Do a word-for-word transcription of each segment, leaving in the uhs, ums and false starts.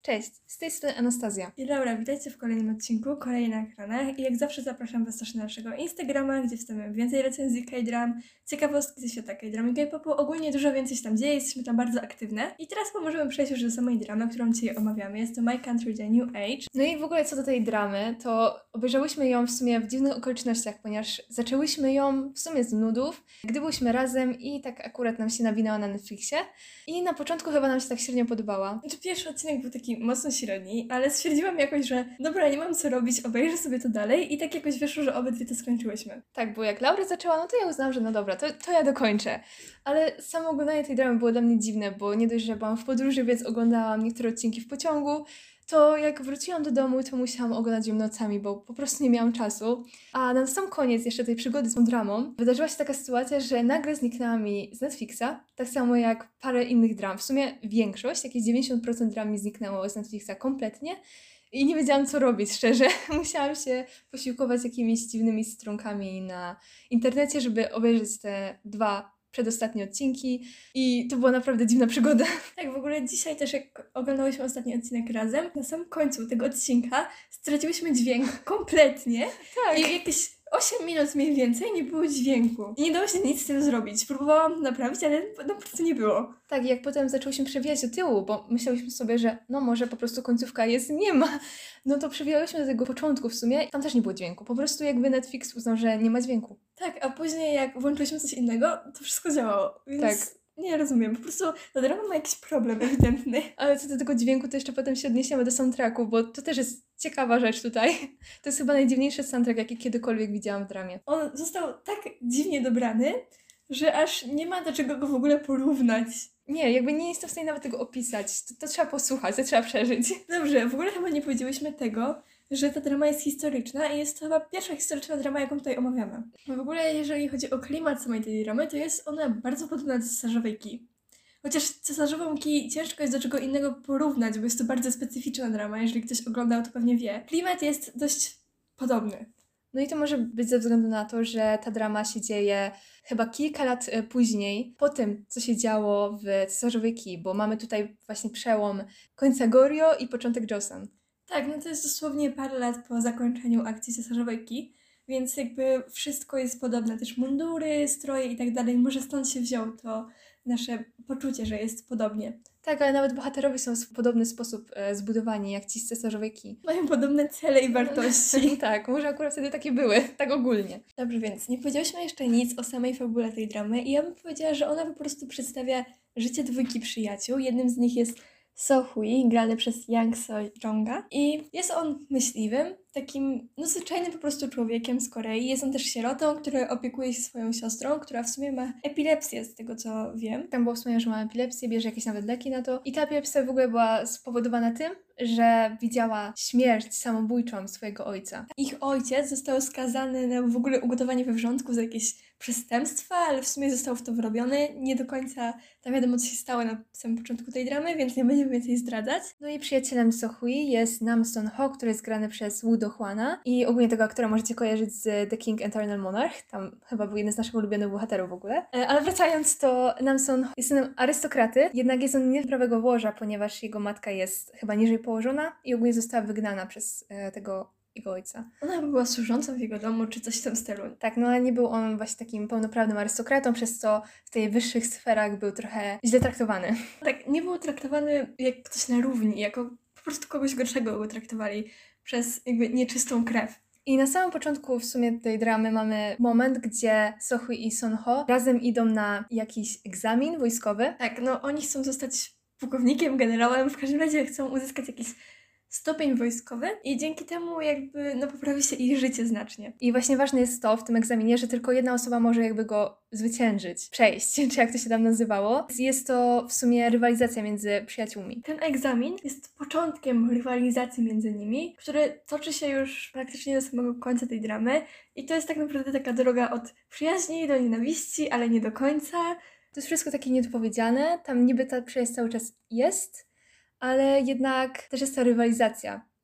Cześć, z tej strony Anastazja. I Laura, witajcie w kolejnym odcinku, kolejny na ekranach i jak zawsze zapraszam Was też na naszego Instagrama, gdzie wstawiamy więcej recenzji K-dram, ciekawostki ze świata K-dram i K-popu, ogólnie dużo więcej się tam dzieje, jesteśmy tam bardzo aktywne. I teraz możemy przejść już do samej dramy, którą dzisiaj omawiamy, jest to My Country The New Age. No i w ogóle co do tej dramy, to obejrzałyśmy ją w sumie w dziwnych okolicznościach, ponieważ zaczęłyśmy ją w sumie z nudów, gdy byłyśmy razem i tak akurat nam się nawinęła na Netflixie i na początku chyba nam się tak średnio podobała. Znaczy, pierwszy odcinek był taki mocno średni, ale stwierdziłam jakoś, że dobra, nie mam co robić, obejrzę sobie to dalej i tak jakoś wyszło, że obydwie to skończyłyśmy. Tak, bo jak Laura zaczęła, no to ja uznałam, że no dobra, to, to ja dokończę. Ale samo oglądanie tej dramy było dla mnie dziwne, bo nie dość, że byłam w podróży, więc oglądałam niektóre odcinki w pociągu, to jak wróciłam do domu, to musiałam oglądać ją nocami, bo po prostu nie miałam czasu. A na sam koniec jeszcze tej przygody z tą dramą wydarzyła się taka sytuacja, że nagle zniknęła mi z Netflixa, tak samo jak parę innych dram. W sumie większość, jakieś dziewięćdziesiąt procent dram mi zniknęło z Netflixa kompletnie i nie wiedziałam, co robić, szczerze. Musiałam się posiłkować jakimiś dziwnymi stronkami na internecie, żeby obejrzeć te dwa przedostatnie odcinki i to była naprawdę dziwna przygoda. Tak, w ogóle dzisiaj też jak oglądałyśmy ostatni odcinek razem, na sam końcu tego odcinka straciłyśmy dźwięk kompletnie Tak. i jakieś osiem minut mniej więcej nie było dźwięku. I nie dało się nic z tym zrobić. Próbowałam naprawić, ale no po prostu nie było. Tak, jak potem zaczęłyśmy przewijać do tyłu, bo myślałyśmy sobie, że no może po prostu końcówka jest, nie ma. No to przewijałyśmy do tego początku w sumie, tam też nie było dźwięku. Po prostu jakby Netflix uznał, że nie ma dźwięku. Tak, a później jak włączyliśmy coś innego, to wszystko działało. Więc Tak. Nie rozumiem, po prostu ta drama ma jakiś problem ewidentny. Ale co do tego dźwięku, to jeszcze potem się odniesiemy do soundtracku, bo to też jest ciekawa rzecz tutaj. To jest chyba najdziwniejszy soundtrack, jaki kiedykolwiek widziałam w dramie. On został tak dziwnie dobrany, że aż nie ma do czego go w ogóle porównać. Nie, jakby nie jestem w stanie nawet tego opisać. To, to trzeba posłuchać, to trzeba przeżyć. Dobrze, w ogóle chyba nie powiedziałyśmy tego, że ta drama jest historyczna i jest to chyba pierwsza historyczna drama, jaką tutaj omawiamy. Bo w ogóle jeżeli chodzi o klimat samej tej dramy, to jest ona bardzo podobna do Cesarzowej Ki. Chociaż Cesarzową Ki ciężko jest do czego innego porównać, bo jest to bardzo specyficzna drama, jeżeli ktoś oglądał, to pewnie wie. Klimat jest dość podobny. No i to może być ze względu na to, że ta drama się dzieje chyba kilka lat później, po tym, co się działo w Cesarzowej Ki, bo mamy tutaj właśnie przełom końca Goryeo i początek Joseon. Tak, no to jest dosłownie parę lat po zakończeniu akcji Cesarzowej Ki, więc jakby wszystko jest podobne, też mundury, stroje i tak dalej. Może stąd się wziął to nasze poczucie, że jest podobnie. Tak, ale nawet bohaterowie są w podobny sposób e, zbudowani, jak ci z Cesarzowej Ki. Mają podobne cele i wartości. Tak, może akurat wtedy takie były, tak ogólnie. Dobrze, więc nie powiedziałyśmy jeszcze nic o samej fabule tej dramy i ja bym powiedziała, że ona po prostu przedstawia życie dwójki przyjaciół. Jednym z nich jest So-hui, grany przez Yang So-jonga i jest on myśliwym, takim no zwyczajnym po prostu człowiekiem z Korei. Jest on też sierotą, który opiekuje się swoją siostrą, która w sumie ma epilepsję, z tego co wiem. Tam było wspomniane, że ma epilepsję, bierze jakieś nawet leki na to. I ta epilepsja w ogóle była spowodowana tym, że widziała śmierć samobójczą swojego ojca. Ich ojciec został skazany na w ogóle ugotowanie we wrzątku za jakieś przestępstwa, ale w sumie został w to wrobiony. Nie do końca tam wiadomo, co się stało na samym początku tej dramy, więc nie będziemy więcej zdradzać. No i przyjacielem So-hui jest Nam Son-ho, który jest grany przez Woo Do-hwana i ogólnie tego aktora możecie kojarzyć z The King Eternal Monarch. Tam chyba był jeden z naszych ulubionych bohaterów w ogóle. E, ale wracając, to Nam Son jest synem arystokraty, jednak jest on nie z prawego łoża, ponieważ jego matka jest chyba niżej położona i ogólnie została wygnana przez e, tego jego ojca. Ona chyba była służącą w jego domu, czy coś w tym stylu. Tak, no ale nie był on właśnie takim pełnoprawnym arystokratą, przez co w tej wyższych sferach był trochę źle traktowany. Tak, nie był traktowany jak ktoś na równi, jako po prostu kogoś gorszego go traktowali przez jakby nieczystą krew. I na samym początku w sumie tej dramy mamy moment, gdzie So-hui i Son-ho razem idą na jakiś egzamin wojskowy. Tak, no oni chcą zostać pułkownikiem, generałem, w każdym razie chcą uzyskać jakiś stopień wojskowy i dzięki temu jakby no poprawi się ich życie znacznie. I właśnie ważne jest to w tym egzaminie, że tylko jedna osoba może jakby go zwyciężyć, przejść, czy jak to się tam nazywało. Jest to w sumie rywalizacja między przyjaciółmi. Ten egzamin jest początkiem rywalizacji między nimi, który toczy się już praktycznie do samego końca tej dramy i to jest tak naprawdę taka droga od przyjaźni do nienawiści, ale nie do końca. To jest wszystko takie niedopowiedziane, tam niby ta przyjaźń cały czas jest, ale jednak też jest ta rywalizacja.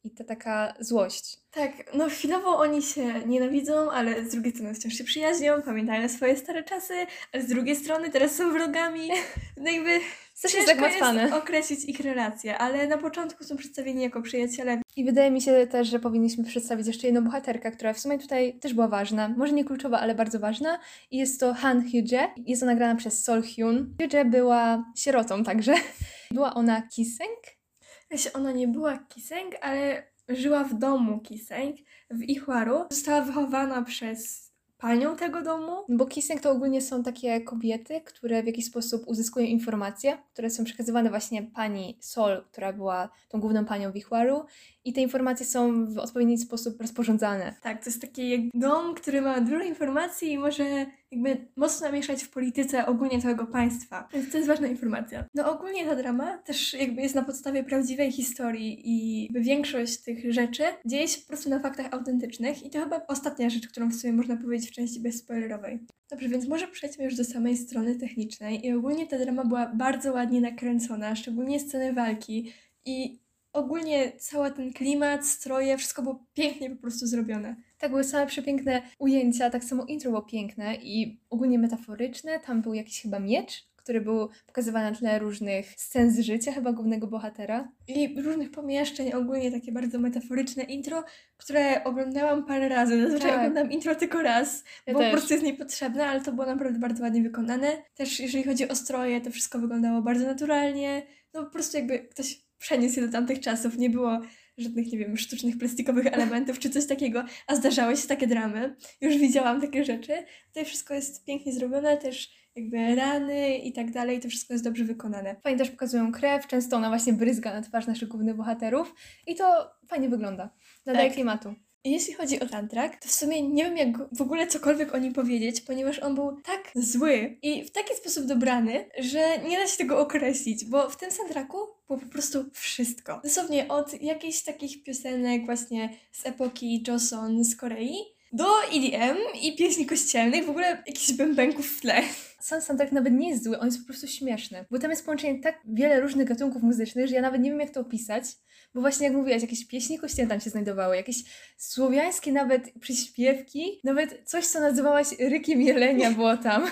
i ta taka złość. Tak, no chwilowo oni się nienawidzą, ale z drugiej strony wciąż się przyjaźnią, pamiętają swoje stare czasy, ale z drugiej strony teraz są wrogami. No jakby Strasznie ciężko zagmatwane. jest określić ich relacje, ale na początku są przedstawieni jako przyjaciele. I wydaje mi się też, że powinniśmy przedstawić jeszcze jedną bohaterkę, która w sumie tutaj też była ważna. Może nie kluczowa, ale bardzo ważna. I jest to Han Hyo-jae. Jest ona grana przez Sol Hyun. Hyo-jae była sierotą także. Była ona Kiseng. Jeśli ona nie była Kiseng, ale żyła w domu Kiseng w Ichwaru. Została wychowana przez panią tego domu. Bo Kiseng to ogólnie są takie kobiety, które w jakiś sposób uzyskują informacje, które są przekazywane właśnie pani Sol, która była tą główną panią w Ichwaru. I te informacje są w odpowiedni sposób rozporządzane. Tak, to jest taki jak dom, który ma dużo informacji i może jakby mocno namieszać w polityce ogólnie całego państwa. Więc to jest ważna informacja. No ogólnie ta drama też jakby jest na podstawie prawdziwej historii i jakby większość tych rzeczy dzieje się po prostu na faktach autentycznych i to chyba ostatnia rzecz, którą w sumie można powiedzieć w części bezspoilerowej. Dobrze, więc może przejdźmy już do samej strony technicznej i ogólnie ta drama była bardzo ładnie nakręcona, szczególnie sceny walki i ogólnie cały ten klimat, stroje, wszystko było pięknie po prostu zrobione. Tak, były same przepiękne ujęcia, tak samo intro było piękne i ogólnie metaforyczne. Tam był jakiś chyba miecz, który był pokazywany na tle różnych scen z życia chyba głównego bohatera. I różnych pomieszczeń, ogólnie takie bardzo metaforyczne intro, które oglądałam parę razy. Zazwyczaj Tak. oglądam intro tylko raz, Ja bo też. po prostu jest niepotrzebne, ale to było naprawdę bardzo ładnie wykonane. Też jeżeli chodzi o stroje, to wszystko wyglądało bardzo naturalnie. No po prostu jakby ktoś przeniósł się do tamtych czasów, nie było żadnych, nie wiem, sztucznych, plastikowych elementów czy coś takiego, a zdarzały się takie dramy. Już widziałam takie rzeczy. Tutaj wszystko jest pięknie zrobione, też jakby rany i tak dalej, to wszystko jest dobrze wykonane. Fajnie też pokazują krew, często ona właśnie bryzga na twarz naszych głównych bohaterów i to fajnie wygląda. Nadaje Tak. klimatu. I jeśli chodzi o soundtrack, to w sumie nie wiem jak w ogóle cokolwiek o nim powiedzieć, ponieważ on był tak zły i w taki sposób dobrany, że nie da się tego określić, bo w tym soundtracku było po prostu wszystko. Dosłownie od jakichś takich piosenek właśnie z epoki Joseon z Korei do E D M i pieśni kościelnych, w ogóle jakichś bębenków w tle. Sam soundtrack nawet nie jest zły, on jest po prostu śmieszny. Bo tam jest połączenie tak wiele różnych gatunków muzycznych, że ja nawet nie wiem jak to opisać. Bo właśnie jak mówiłaś, jakieś pieśni kościelne tam się znajdowały, jakieś słowiańskie nawet przyśpiewki, nawet coś co nazywałaś rykiem jelenia było tam.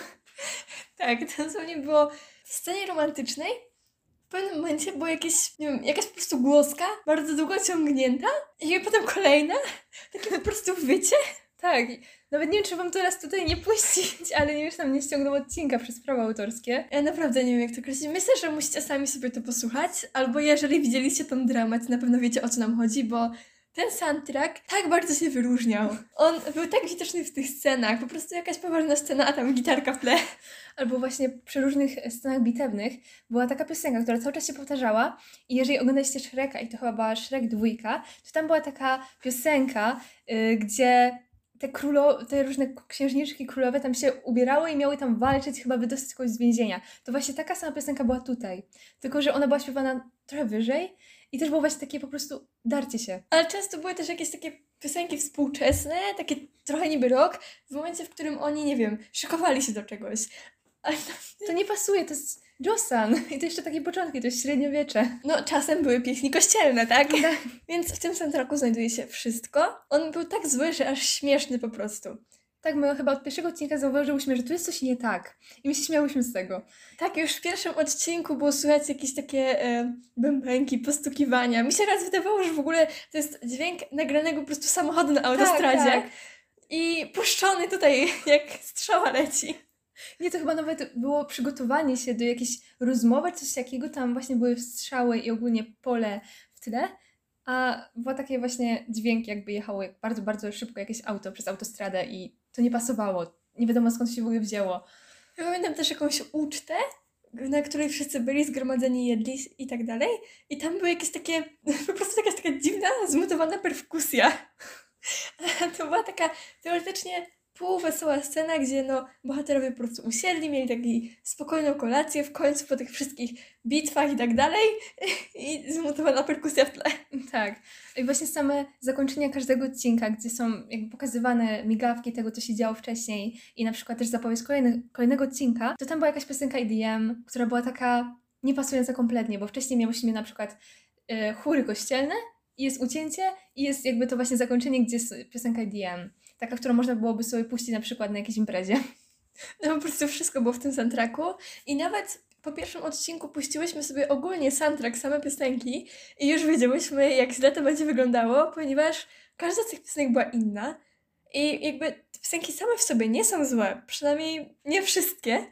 Tak, to dosłownie było w scenie romantycznej. W pewnym momencie było jakieś, nie wiem, jakaś po prostu głoska, bardzo długo ciągnięta i potem kolejna, takie po prostu wycie. Tak, nawet nie wiem, czy wam teraz tutaj nie puścić, ale nie już tam nie ściągną odcinka przez prawa autorskie. Ja naprawdę nie wiem, jak to określić. Myślę, że musicie sami sobie to posłuchać, albo jeżeli widzieliście tą dramat, na pewno wiecie, o co nam chodzi, bo ten soundtrack tak bardzo się wyróżniał. On był tak widoczny w tych scenach, po prostu jakaś poważna scena, a tam gitarka w tle. Albo właśnie przy różnych scenach bitewnych była taka piosenka, która cały czas się powtarzała i jeżeli oglądaliście Shreka i to chyba była Shrek dwójka, to tam była taka piosenka, yy, gdzie te, królo, te różne księżniczki królowe tam się ubierały i miały tam walczyć, chyba wydostać kogoś z więzienia. To właśnie taka sama piosenka była tutaj, tylko że ona była śpiewana trochę wyżej i też było właśnie takie po prostu darcie się. Ale często były też jakieś takie piosenki współczesne, takie trochę niby rock, w momencie, w którym oni, nie wiem, szykowali się do czegoś. Ale To nie pasuje, to jest Joseon i to jeszcze takie początki, to jest średniowiecze. no, czasem były pieśni kościelne, tak? Więc w tym soundtracku znajduje się wszystko. On był tak zły, że aż śmieszny po prostu. Tak, my chyba od pierwszego odcinka zauważyłyśmy, że tu jest coś nie tak i my się śmiałyśmy z tego. Tak, już w pierwszym odcinku było słychać jakieś takie e, bębenki, postukiwania. Mi się raz wydawało, że w ogóle to jest dźwięk nagranego po prostu samochodu na autostradzie. tak. I puszczony tutaj, jak strzała leci. Nie, to chyba nawet było przygotowanie się do jakiejś rozmowy, coś takiego, tam właśnie były strzały i ogólnie pole w tle, a było takie właśnie dźwięk, jakby jechało jak bardzo, bardzo szybko jakieś auto przez autostradę i to nie pasowało. Nie wiadomo skąd to się w ogóle wzięło. Ja pamiętam też jakąś ucztę, na której wszyscy byli zgromadzeni, jedli i tak dalej. I tam były jakieś takie, po prostu jakaś taka dziwna, zmutowana perkusja. To była taka teoretycznie półwesoła scena, gdzie no bohaterowie po prostu usiedli, mieli taką spokojną kolację w końcu po tych wszystkich bitwach i tak dalej i zmutowana perkusja w tle. Tak. I właśnie same zakończenia każdego odcinka, gdzie są jakby pokazywane migawki tego, co się działo wcześniej i na przykład też zapowiedź kolejny, kolejnego odcinka, to tam była jakaś piosenka E D M, która była taka niepasująca kompletnie, bo wcześniej miałyśmy na przykład y, chóry kościelne i jest ucięcie i jest jakby to właśnie zakończenie, gdzie jest piosenka D M. Taka, którą można byłoby sobie puścić na przykład na jakiejś imprezie. No po prostu wszystko było w tym soundtracku i nawet po pierwszym odcinku puściłyśmy sobie ogólnie soundtrack, same piosenki i już wiedziałyśmy, jak źle to będzie wyglądało, ponieważ każda z tych piosenek była inna i jakby te piosenki same w sobie nie są złe, przynajmniej nie wszystkie,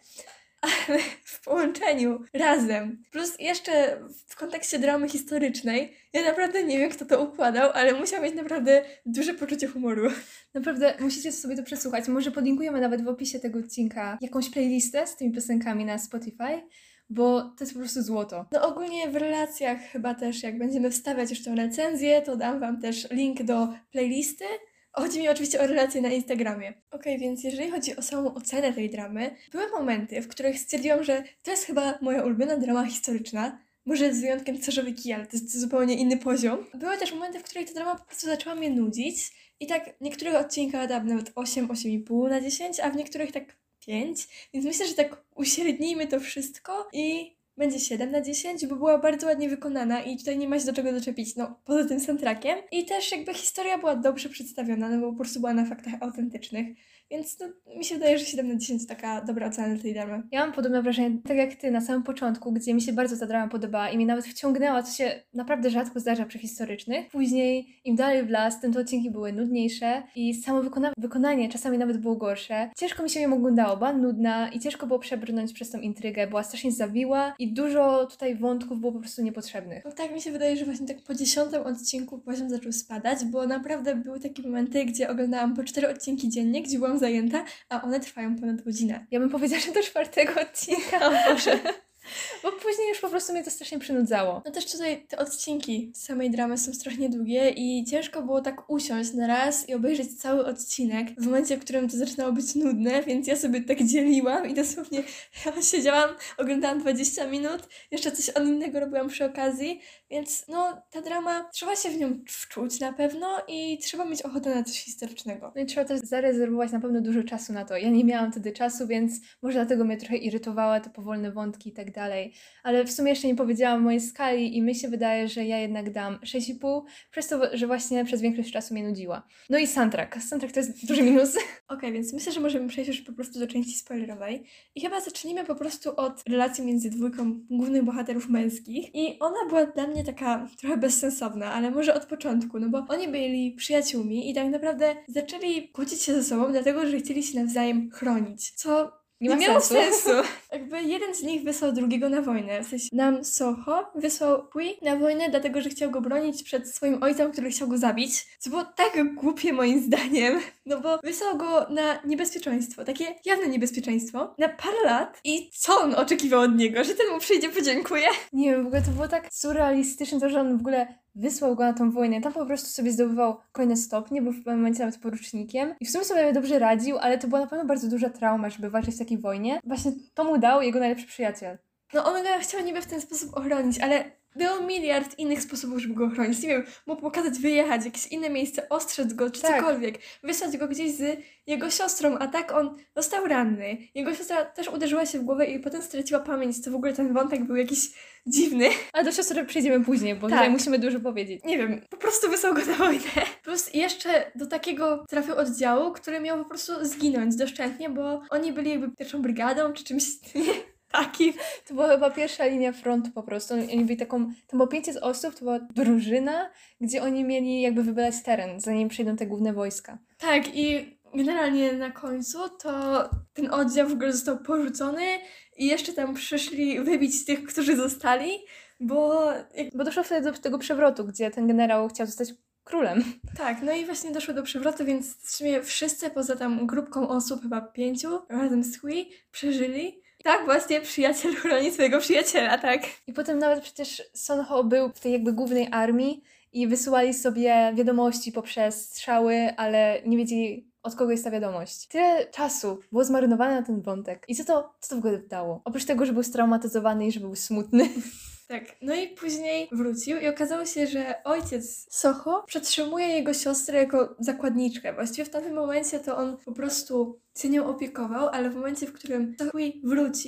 ale w połączeniu, razem, plus jeszcze w kontekście dramy historycznej, ja naprawdę nie wiem, kto to układał, ale musiał mieć naprawdę duże poczucie humoru. Naprawdę musicie sobie to przesłuchać. Może podlinkujemy nawet w opisie tego odcinka jakąś playlistę z tymi piosenkami na Spotify, bo to jest po prostu złoto. No ogólnie w relacjach chyba też, jak będziemy wstawiać już tę recenzję, to dam Wam też link do playlisty. Chodzi mi oczywiście o relacje na Instagramie. Okej, okay, więc jeżeli chodzi o samą ocenę tej dramy, były momenty, w których stwierdziłam, że to jest chyba moja ulubiona drama historyczna, może z wyjątkiem Carzowy Kij, ale to jest zupełnie inny poziom. Były też momenty, w których ta drama po prostu zaczęła mnie nudzić i tak w niektórych odcinkach dam nawet osiem, osiem i pół na dziesięć, a w niektórych tak pięć, więc myślę, że tak uśrednijmy to wszystko i będzie siedem na dziesięć, bo była bardzo ładnie wykonana i tutaj nie ma się do czego doczepić, no poza tym soundtrackiem. I też jakby historia była dobrze przedstawiona, no bo po prostu była na faktach autentycznych, więc no, mi się wydaje, że siedem na dziesięć to taka dobra ocena dla tej dramy. Ja mam podobne wrażenie, tak jak ty na samym początku, gdzie mi się bardzo ta drama podobała i mnie nawet wciągnęła, co się naprawdę rzadko zdarza przy historycznych. Później im dalej w las, tym te odcinki były nudniejsze i samo wykona- wykonanie czasami nawet było gorsze. Ciężko mi się ją oglądało, była nudna i ciężko było przebrnąć przez tą intrygę, była strasznie zawiła i dużo tutaj wątków było po prostu niepotrzebnych. No tak mi się wydaje, że właśnie tak po dziesiątym odcinku poziom zaczął spadać, bo naprawdę były takie momenty, gdzie oglądałam po cztery odcinki dziennie, gdzie byłam zajęta, a one trwają ponad godzinę. Ja bym powiedziała, że do czwartego odcinka, o Boże. Bo później już po prostu mnie to strasznie przynudzało. No też tutaj te odcinki samej dramy są strasznie długie i ciężko było tak usiąść na raz i obejrzeć cały odcinek w momencie, w którym to zaczynało być nudne, więc ja sobie tak dzieliłam i dosłownie ja siedziałam, oglądałam dwadzieścia minut, jeszcze coś innego robiłam przy okazji, więc no ta drama, trzeba się w nią wczuć na pewno i trzeba mieć ochotę na coś historycznego. No i trzeba też zarezerwować na pewno dużo czasu na to. Ja nie miałam wtedy czasu, więc może dlatego mnie trochę irytowała te powolne wątki i tak dalej. Ale w sumie jeszcze nie powiedziałam mojej skali i mi się wydaje, że ja jednak dam sześć i pół, przez to, że właśnie przez większość czasu mnie nudziła. No i soundtrack. Soundtrack to jest duży minus. Okej, okay, więc myślę, że możemy przejść już po prostu do części spoilerowej i chyba zacznijmy po prostu od relacji między dwójką głównych bohaterów męskich i ona była dla mnie taka trochę bezsensowna, ale może od początku, no bo oni byli przyjaciółmi i tak naprawdę zaczęli kłócić się ze sobą, dlatego, że chcieli się nawzajem chronić, co Nie, ma nie miało sensu. sensu. Jakby jeden z nich wysłał drugiego na wojnę. W sensie Nam Soho wysłał Hui na wojnę, dlatego że chciał go bronić przed swoim ojcem, który chciał go zabić. Co było tak głupie moim zdaniem. No bo wysłał go na niebezpieczeństwo. Takie jawne niebezpieczeństwo. Na parę lat. I co on oczekiwał od niego? Że ten mu przyjdzie, podziękuje? Nie wiem, w ogóle to było tak surrealistyczne, to, że on w ogóle wysłał go na tą wojnę. Tam po prostu sobie zdobywał kolejne stopnie, był w pewnym momencie nawet porucznikiem i w sumie sobie dobrze radził, ale to była na pewno bardzo duża trauma, żeby walczyć w takiej wojnie. Właśnie to mu dał jego najlepszy przyjaciel. No on go chciał niby w ten sposób ochronić, ale był miliard innych sposobów, żeby go ochronić. Nie wiem, mógł pokazać wyjechać, jakieś inne miejsce, ostrzec go, czy Tak. cokolwiek. Wysłać go gdzieś z jego siostrą, a tak on został ranny. Jego siostra też uderzyła się w głowę i potem straciła pamięć, to w ogóle ten wątek był jakiś dziwny. Ale do siostry przejdziemy później, bo Tak. tutaj musimy dużo powiedzieć. Nie wiem, po prostu wysłał go na wojnę. Plus jeszcze do takiego trafił oddziału, który miał po prostu zginąć doszczętnie, bo oni byli jakby pierwszą brygadą, czy czymś takim. To była chyba pierwsza linia frontu po prostu. Oni byli taką, tam było pięćset osób, to była drużyna, gdzie oni mieli jakby wybadać teren, zanim przyjdą te główne wojska. Tak i generalnie na końcu to ten oddział w ogóle został porzucony i jeszcze tam przyszli wybić tych, którzy zostali, bo... Jak... Bo doszło wtedy do tego przewrotu, gdzie ten generał chciał zostać królem. Tak, no i właśnie doszło do przewrotu, więc w sumie wszyscy poza tam grupką osób, chyba pięciu, razem z Hui, przeżyli. I tak właśnie przyjaciel chroni swojego przyjaciela, tak? I potem nawet przecież Son Ho był w tej jakby głównej armii i wysyłali sobie wiadomości poprzez strzały, ale nie wiedzieli, od kogo jest ta wiadomość. Tyle czasu było zmarynowane na ten wątek. I co to, co to w ogóle dało? Oprócz tego, że był straumatyzowany i że był smutny. Tak, no i później wrócił i okazało się, że ojciec Soho przetrzymuje jego siostrę jako zakładniczkę. Właściwie w tamtym momencie to on po prostu się nią opiekował, ale w momencie, w którym Hui wrócił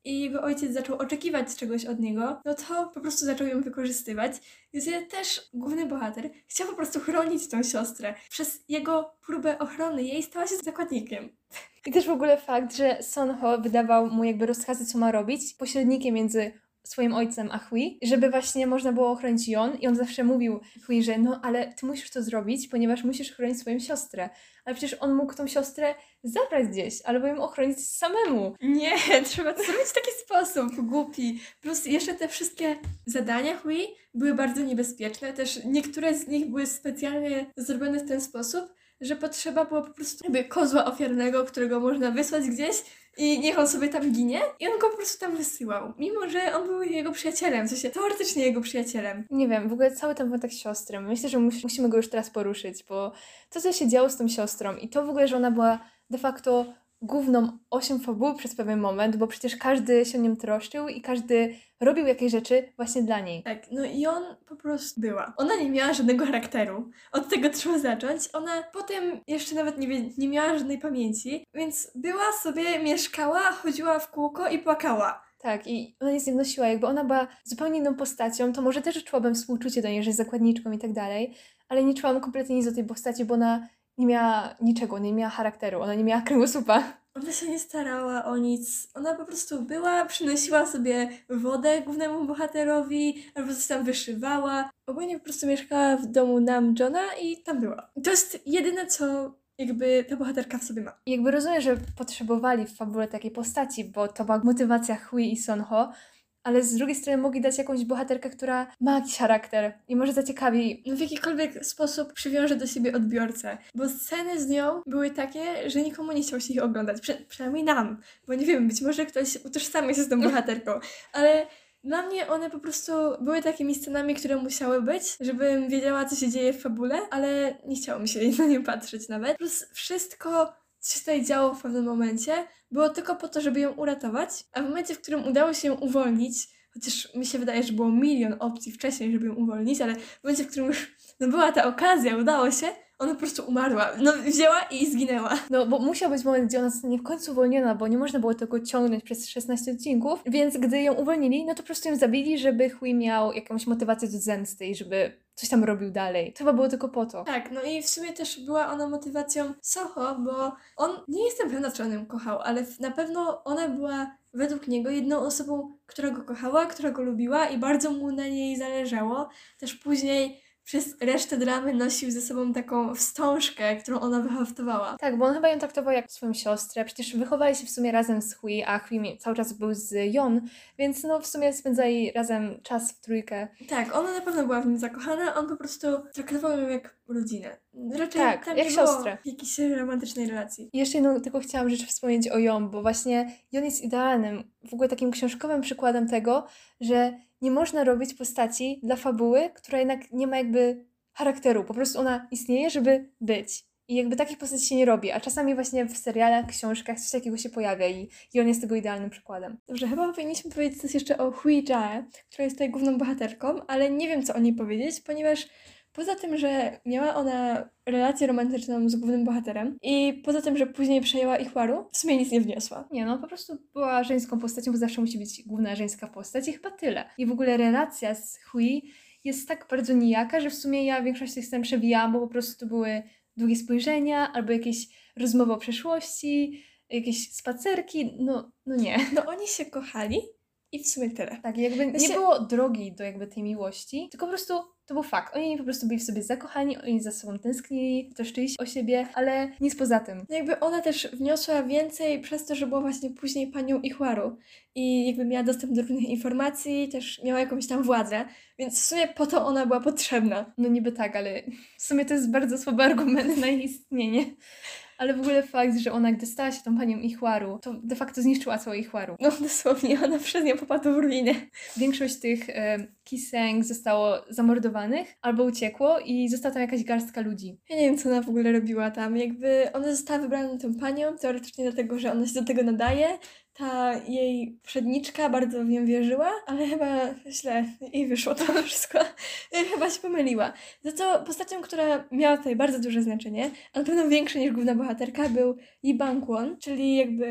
i jego ojciec zaczął oczekiwać czegoś od niego, no to po prostu zaczął ją wykorzystywać. Gdzie też główny bohater chciał po prostu chronić tą siostrę. Przez jego próbę ochrony jej stała się zakładnikiem. I też w ogóle fakt, że Sonho wydawał mu jakby rozkazy, co ma robić, pośrednikiem między swoim ojcem a Hui, żeby właśnie można było ochronić Jon i on zawsze mówił Hui, że no ale ty musisz to zrobić, ponieważ musisz chronić swoją siostrę. Ale przecież on mógł tą siostrę zabrać gdzieś, albo ją ochronić samemu. Nie, trzeba to zrobić w taki sposób, głupi. Plus jeszcze te wszystkie zadania Hui były bardzo niebezpieczne, też niektóre z nich były specjalnie zrobione w ten sposób, że potrzeba było po prostu jakby kozła ofiarnego, którego można wysłać gdzieś i niech on sobie tam ginie i on go po prostu tam wysyłał. Mimo, że on był jego przyjacielem, w sensie teoretycznie jego przyjacielem. Nie wiem, w ogóle cały ten wątek siostry, myślę, że mus- musimy go już teraz poruszyć, bo to, co się działo z tą siostrą i to w ogóle, że ona była de facto główną osią fabuły przez pewien moment, bo przecież każdy się o nią troszczył i każdy robił jakieś rzeczy właśnie dla niej. Tak, no i on po prostu była. Ona nie miała żadnego charakteru. Od tego trzeba zacząć. Ona potem jeszcze nawet nie, wie, nie miała żadnej pamięci, więc była sobie, mieszkała, chodziła w kółko i płakała. Tak, i ona nic nie wnosiła, jakby ona była zupełnie inną postacią, to może też czułabym współczucie do niej, że jest zakładniczką i tak dalej, ale nie czułam kompletnie nic do tej postaci, bo ona nie miała niczego, nie miała charakteru, ona nie miała kręgosłupa. Ona się nie starała o nic. Ona po prostu była, przynosiła sobie wodę głównemu bohaterowi, albo coś tam wyszywała. Ogólnie po prostu mieszkała w domu Namjoona i tam była. I to jest jedyne, co jakby ta bohaterka w sobie ma. I jakby rozumiem, że potrzebowali w fabule takiej postaci, bo to była motywacja Hui i Sonho, ale z drugiej strony mogli dać jakąś bohaterkę, która ma jakiś charakter i może zaciekawi. W jakikolwiek sposób przywiąże do siebie odbiorcę. Bo sceny z nią były takie, że nikomu nie chciało się ich oglądać. Prze- przynajmniej nam. Bo nie wiem, być może ktoś utożsamia się z tą bohaterką. Ale dla mnie one po prostu były takimi scenami, które musiały być, żebym wiedziała, co się dzieje w fabule, ale nie chciało mi się na nie patrzeć nawet. Plus wszystko, co się tutaj działo w pewnym momencie, było tylko po to, żeby ją uratować, a w momencie, w którym udało się ją uwolnić, chociaż mi się wydaje, że było milion opcji wcześniej, żeby ją uwolnić, ale w momencie, w którym już no, była ta okazja, udało się, ona po prostu umarła. No wzięła i zginęła. No, bo musiał być moment, gdzie ona zostanie w końcu uwolniona, bo nie można było tego ciągnąć przez szesnaście odcinków, więc gdy ją uwolnili, no to po prostu ją zabili, żeby Hui miał jakąś motywację do zemsty i żeby coś tam robił dalej. To chyba było tylko po to. Tak, no i w sumie też była ona motywacją Soho, bo on, nie jestem pewna, czy on ją kochał, ale w- na pewno ona była według niego jedną osobą, która go kochała, która go lubiła i bardzo mu na niej zależało. Też później przez resztę dramy nosił ze sobą taką wstążkę, którą ona wyhaftowała. Tak, bo on chyba ją traktował jak swoją siostrę. Przecież wychowali się w sumie razem z Hui, a Hui mi- cały czas był z Jon, więc no w sumie spędzali razem czas w trójkę. Tak, ona na pewno była w nim zakochana, on po prostu traktował ją jak rodzinę. Raczej Tak, tam jak nie było siostrę. jakiejś romantycznej relacji. I jeszcze jedną tylko chciałam rzecz wspomnieć o Jon, bo właśnie Jon jest idealnym, w ogóle takim książkowym przykładem tego, że nie można robić postaci dla fabuły, która jednak nie ma jakby charakteru. Po prostu ona istnieje, żeby być. I jakby takich postaci się nie robi, a czasami właśnie w serialach, książkach coś takiego się pojawia i, i on jest tego idealnym przykładem. Dobrze, chyba powinniśmy powiedzieć coś jeszcze o Hui Jae, która jest tutaj główną bohaterką, ale nie wiem, co o niej powiedzieć, ponieważ poza tym, że miała ona relację romantyczną z głównym bohaterem i poza tym, że później przejęła Ichwaru, w sumie nic nie wniosła. Nie, no po prostu była żeńską postacią, bo zawsze musi być główna żeńska postać i chyba tyle. I w ogóle relacja z Hui jest tak bardzo nijaka, że w sumie ja większość tych scen przewijałam, bo po prostu to były długie spojrzenia albo jakieś rozmowy o przeszłości, jakieś spacerki, no, no nie. No oni się kochali i w sumie tyle. Tak, jakby nie się- było drogi do jakby tej miłości, tylko po prostu to był fakt. Oni po prostu byli w sobie zakochani, oni za sobą tęsknili, troszczyli się o siebie, ale nic poza tym. No jakby ona też wniosła więcej przez to, że była właśnie później panią Ichwaru i jakby miała dostęp do różnych informacji, też miała jakąś tam władzę, więc w sumie po to ona była potrzebna. No niby tak, ale w sumie to jest bardzo słaby argument na jej istnienie. Ale w ogóle fakt, że ona gdy stała się tą panią Ichwaru, to de facto zniszczyła całą Ichwaru. No dosłownie, ona przez nią popadła w ruinę. Większość tych e, Kiseng zostało zamordowanych albo uciekło i została tam jakaś garstka ludzi. Ja nie wiem, co ona w ogóle robiła tam. Jakby ona została wybrana tą panią, teoretycznie dlatego, że ona się do tego nadaje. Ta jej przedniczka bardzo w nią wierzyła, ale chyba źle jej wyszło to wszystko. Chyba się pomyliła. Za co postacią, która miała tutaj bardzo duże znaczenie, a na pewno większe niż główna bohaterka, był Lee Bang-won, czyli jakby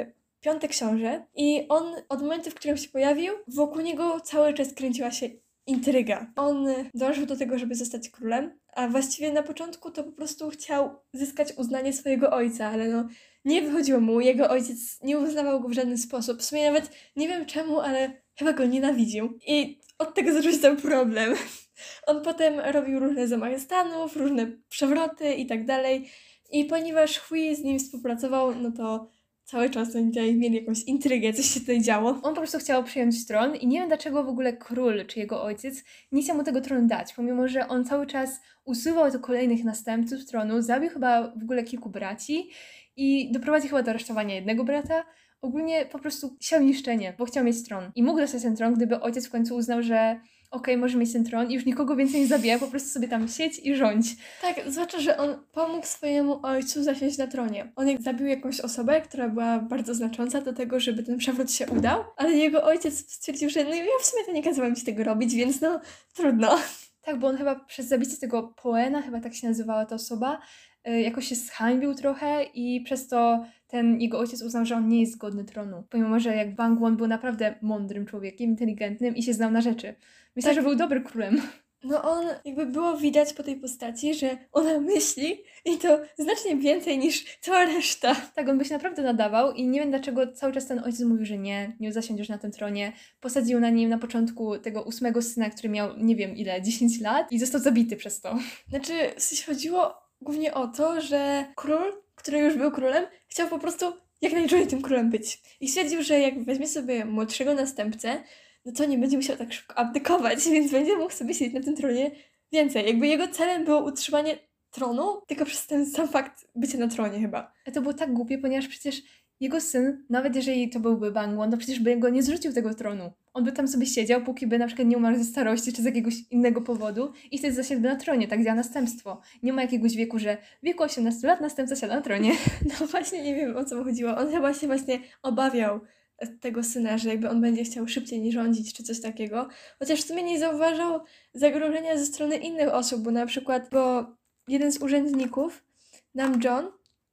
piąty książę i on od momentu, w którym się pojawił, wokół niego cały czas kręciła się intryga. On dążył do tego, żeby zostać królem, a właściwie na początku to po prostu chciał zyskać uznanie swojego ojca, ale no nie wychodziło mu, jego ojciec nie uznawał go w żaden sposób. W sumie nawet nie wiem czemu, ale chyba go nienawidził. I od tego zaczął się ten problem. On potem robił różne zamachy stanów, różne przewroty i tak dalej. I ponieważ Hui z nim współpracował, no to cały czas oni tutaj mieli jakąś intrygę, coś się tutaj działo. On po prostu chciał przyjąć tron i nie wiem dlaczego w ogóle król czy jego ojciec nie chciał mu tego tronu dać, pomimo że on cały czas usuwał do kolejnych następców tronu, zabił chyba w ogóle kilku braci i doprowadził chyba do aresztowania jednego brata. Ogólnie po prostu siał niszczenie, bo chciał mieć tron. I mógł dostać ten tron, gdyby ojciec w końcu uznał, że okej, może mieć ten tron i już nikogo więcej nie zabija, po prostu sobie tam siedź i rządź. Tak, zwłaszcza, że on pomógł swojemu ojcu zasiąść na tronie. On jak zabił jakąś osobę, która była bardzo znacząca do tego, żeby ten przewrót się udał, ale jego ojciec stwierdził, że no ja w sumie to nie kazałem ci tego robić, więc no trudno. Tak, bo on chyba przez zabicie tego Poena, chyba tak się nazywała ta osoba, yy, jakoś się zhańbił trochę i przez to ten jego ojciec uznał, że on nie jest godny tronu. Pomimo, że jak Bang Won był naprawdę mądrym człowiekiem, inteligentnym i się znał na rzeczy. Myślę, Tak. że był dobrym królem. No on, jakby było widać po tej postaci, że ona myśli i to znacznie więcej niż cała reszta. Tak, on by się naprawdę nadawał i nie wiem dlaczego cały czas ten ojciec mówił, że nie, nie zasiądziesz na tym tronie. Posadził na nim na początku tego ósmego syna, który miał nie wiem ile, dziesięć lat i został zabity przez to. Znaczy, w sensie chodziło głównie o to, że król, który już był królem, chciał po prostu jak najdłużej tym królem być. I stwierdził, że jak weźmie sobie młodszego następcę, no to nie będzie musiał tak szybko abdykować, więc będzie mógł sobie siedzieć na tym tronie więcej. Jakby jego celem było utrzymanie tronu, tylko przez ten sam fakt bycia na tronie chyba. A to było tak głupie, ponieważ przecież jego syn, nawet jeżeli to byłby Bang Won, to przecież by go nie zrzucił tego tronu. On by tam sobie siedział, póki by na przykład nie umarł ze starości czy z jakiegoś innego powodu i wtedy zasiadłby na tronie, tak działa następstwo. Nie ma jakiegoś wieku, że w wieku osiemnastu lat następca siada na tronie. No właśnie nie wiem, o co mu chodziło. On chyba się właśnie obawiał tego syna, że jakby on będzie chciał szybciej nie rządzić, czy coś takiego. Chociaż w sumie nie zauważał zagrożenia ze strony innych osób, bo na przykład, bo jeden z urzędników, Nam-John,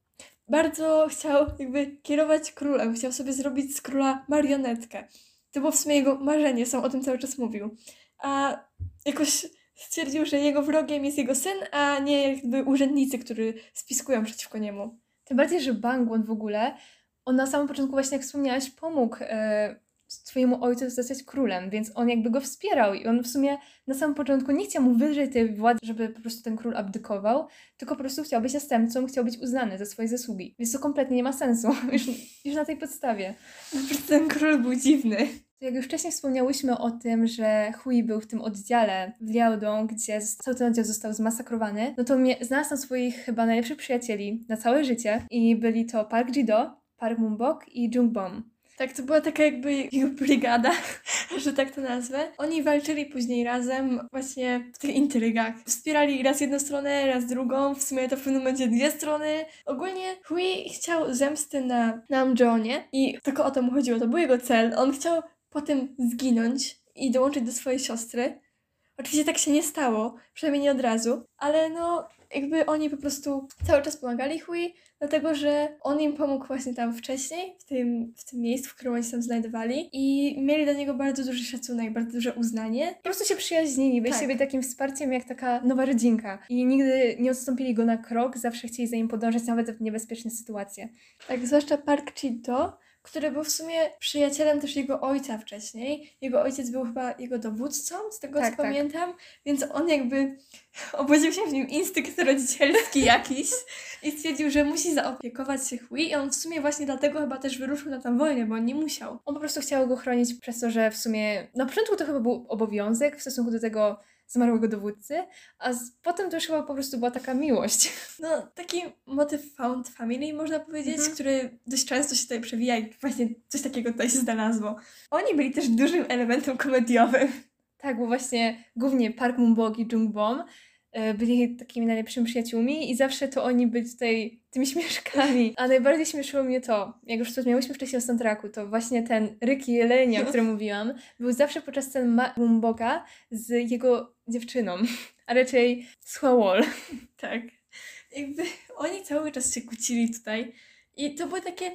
bardzo chciał jakby kierować królem, chciał sobie zrobić z króla marionetkę. To było w sumie jego marzenie, sam o tym cały czas mówił. A jakoś stwierdził, że jego wrogiem jest jego syn, a nie jakby urzędnicy, którzy spiskują przeciwko niemu. Tym bardziej, że Bang Won w ogóle, on na samym początku właśnie, jak wspomniałaś, pomógł e, swojemu ojcu zostać królem, więc on jakby go wspierał i on w sumie na samym początku nie chciał mu wydrzeć tej władzy, żeby po prostu ten król abdykował, tylko po prostu chciał być następcą, chciał być uznany za swoje zasługi. Więc to kompletnie nie ma sensu, już, już na tej podstawie. Po prostu ten król był dziwny. Jak już wcześniej wspomniałyśmy o tym, że Hui był w tym oddziale w Liaodong, gdzie cały ten oddział został zmasakrowany, no to mnie, znalazł tam swoich chyba najlepszych przyjacieli na całe życie i byli to Park Ji-do, Park Moon-bok i Jung Bom. Tak, to była taka jakby jego brygada, że tak to nazwę. Oni walczyli później razem właśnie w tych intrygach. Wspierali raz jedną stronę, raz drugą, w sumie to w pewnym momencie dwie strony. Ogólnie Hui chciał zemsty na Nam-Johnie i tylko o to mu chodziło, to był jego cel. On chciał potem zginąć i dołączyć do swojej siostry. Oczywiście tak się nie stało, przynajmniej nie od razu, ale no jakby oni po prostu cały czas pomagali Hui, dlatego że on im pomógł właśnie tam wcześniej, w tym, w tym miejscu, w którym oni się tam znajdowali i mieli dla niego bardzo duży szacunek, bardzo duże uznanie. Po prostu się przyjaźnili, byli Tak. siebie takim wsparciem jak taka nowa rodzinka i nigdy nie odstąpili go na krok, zawsze chcieli za nim podążać nawet w niebezpieczne sytuacje. Tak, zwłaszcza Park Ji-do, który był w sumie przyjacielem też jego ojca wcześniej. Jego ojciec był chyba jego dowódcą, z tego Tak, co tak. pamiętam, więc on jakby obudził się w nim instynkt rodzicielski jakiś i stwierdził, że musi zaopiekować się Hui i on w sumie właśnie dlatego chyba też wyruszył na tę wojnę, bo on nie musiał. On po prostu chciał go chronić przez to, że w sumie na początku to chyba był obowiązek w stosunku do tego zmarłego dowódcy, a z, potem to już chyba po prostu była taka miłość. No, taki motyw found family, można powiedzieć, Mhm. który dość często się tutaj przewija i właśnie coś takiego tutaj się znalazło. Oni byli też dużym elementem komediowym. Tak, bo właśnie głównie Park Moon-bok i Jung Bom e, byli takimi najlepszymi przyjaciółmi i zawsze to oni byli tutaj tymi śmieszkami. A najbardziej śmieszyło mnie to, jak już wspomniałyśmy wcześniej o soundtracku, to właśnie ten ryk jelenia, o którym mówiłam, był zawsze podczas scen Ma- Moon-boka z jego dziewczyną, a raczej z Hwawol. Tak. Jakby oni cały czas się kłócili tutaj i to były takie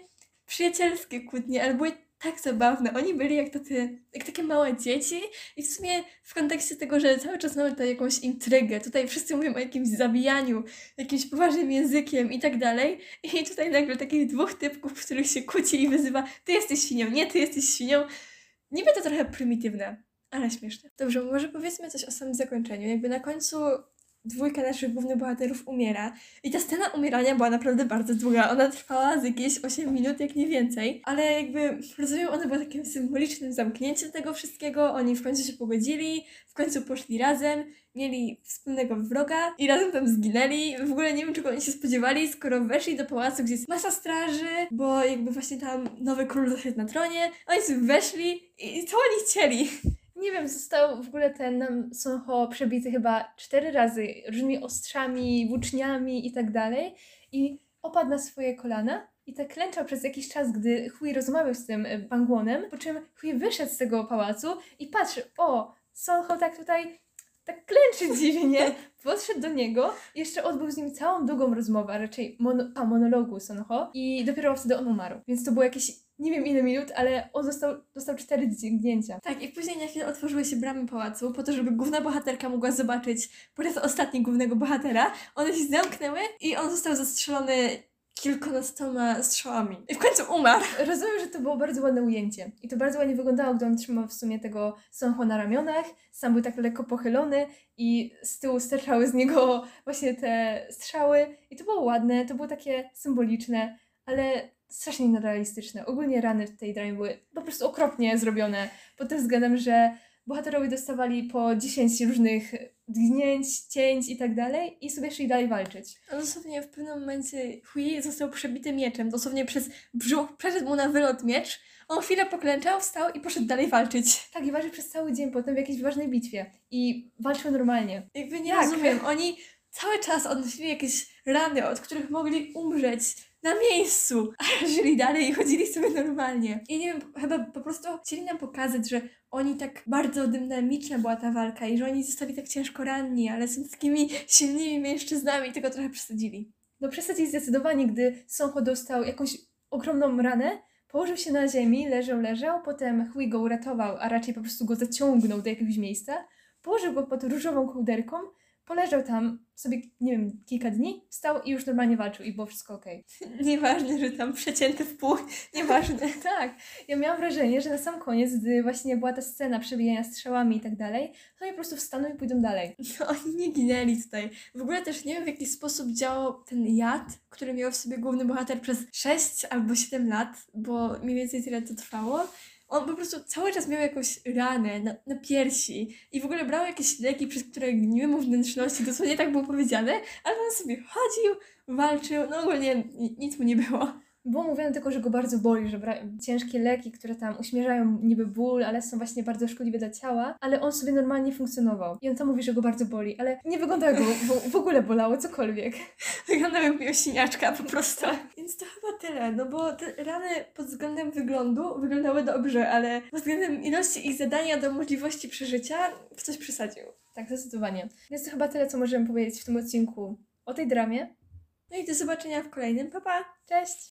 przyjacielskie kłótnie, ale były tak zabawne. Oni byli jak, tacy, jak takie małe dzieci i w sumie w kontekście tego, że cały czas mamy tutaj jakąś intrygę, tutaj wszyscy mówią o jakimś zabijaniu, jakimś poważnym językiem i tak dalej i tutaj nagle takich dwóch typków, których się kłóci i wyzywa: ty jesteś świnią, nie, ty jesteś świnią. Niby to trochę prymitywne, ale śmieszne. Dobrze, może powiedzmy coś o samym zakończeniu. Jakby na końcu dwójka naszych głównych bohaterów umiera. I ta scena umierania była naprawdę bardzo długa. Ona trwała z jakieś osiem minut, jak nie więcej. Ale jakby, rozumiem, ona była takim symbolicznym zamknięciem tego wszystkiego. Oni w końcu się pogodzili, w końcu poszli razem, mieli wspólnego wroga i razem tam zginęli. W ogóle nie wiem, czego oni się spodziewali, skoro weszli do pałacu, gdzie jest masa straży, bo jakby właśnie tam nowy król zasiadł na tronie. Oni sobie weszli i co oni chcieli? Nie wiem, został w ogóle ten Nam Sonho przebity chyba cztery razy różnymi ostrzami, włóczniami i tak dalej i opadł na swoje kolana i tak klęczał przez jakiś czas, gdy Hui rozmawiał z tym y, Bangwonem, po czym Hui wyszedł z tego pałacu i patrzy, o, Sonho tak tutaj tak klęczy dziwnie, podszedł do niego, jeszcze odbył z nim całą długą rozmowę, a raczej mono, a monologu Sonho i dopiero wtedy on umarł, więc to było jakieś nie wiem ile minut, ale on został, dostał cztery dźgnięcia. Tak, i później na chwilę otworzyły się bramy pałacu po to, żeby główna bohaterka mogła zobaczyć po raz ostatni głównego bohatera. One się zamknęły i on został zastrzelony kilkunastoma strzałami. I w końcu umarł. Rozumiem, że to było bardzo ładne ujęcie. I to bardzo ładnie wyglądało, gdy on trzymał w sumie tego Sonho na ramionach. Sam był tak lekko pochylony i z tyłu sterczały z niego właśnie te strzały. I to było ładne, to było takie symboliczne, ale strasznie nierealistyczne. Ogólnie rany w tej dramie były po prostu okropnie zrobione pod tym względem, że bohaterowie dostawali po dziesięć różnych dźgnięć, cięć i tak dalej i sobie szli dalej walczyć. A dosłownie w pewnym momencie Hui został przebity mieczem, dosłownie przez brzuch, przeszedł mu na wylot miecz, on chwilę poklęczał, wstał i poszedł dalej walczyć. Tak, i walczył przez cały dzień potem w jakiejś ważnej bitwie i walczył normalnie. Jakby nie Jak? rozumiem, oni cały czas odnosili jakieś rany, od których mogli umrzeć na miejscu, a żyli dalej i chodzili sobie normalnie. I nie wiem, chyba po prostu chcieli nam pokazać, że oni tak bardzo dynamiczna była ta walka i że oni zostali tak ciężko ranni, ale są takimi silnymi mężczyznami i tego trochę przesadzili. No przesadzili zdecydowanie, gdy Sonho dostał jakąś ogromną ranę, położył się na ziemi, leżał, leżał, potem Hui go uratował, a raczej po prostu go zaciągnął do jakiegoś miejsca, położył go pod różową kołderką, poleżał tam sobie, nie wiem, kilka dni, wstał i już normalnie walczył i było wszystko okej. Nieważne, że tam przecięty w pół, nieważne. Tak, ja miałam wrażenie, że na sam koniec, gdy właśnie była ta scena przebijania strzałami i tak dalej, to oni po prostu wstaną i pójdą dalej. No, oni nie ginęli tutaj. W ogóle też nie wiem, w jaki sposób działał ten jad, który miał w sobie główny bohater przez sześć albo siedem lat, bo mniej więcej tyle to trwało. On po prostu cały czas miał jakąś ranę na, na piersi i w ogóle brał jakieś leki, przez które gniły mu wnętrzności, dosłownie tak było powiedziane, ale on sobie chodził, walczył, no ogólnie nic mu nie było. Było mówione tylko, że go bardzo boli, że bra- ciężkie leki, które tam uśmierzają niby ból, ale są właśnie bardzo szkodliwe dla ciała, ale on sobie normalnie funkcjonował. I on tam mówi, że go bardzo boli, ale nie wygląda go w, w ogóle bolało, cokolwiek. Wyglądał jak mięsiniaczka po prostu. Więc to chyba tyle, no bo te rany pod względem wyglądu wyglądały dobrze, ale pod względem ilości ich zadania do możliwości przeżycia w coś przesadził. Tak, zdecydowanie. Więc to chyba tyle, co możemy powiedzieć w tym odcinku o tej dramie. No i do zobaczenia w kolejnym. Pa, pa! Cześć!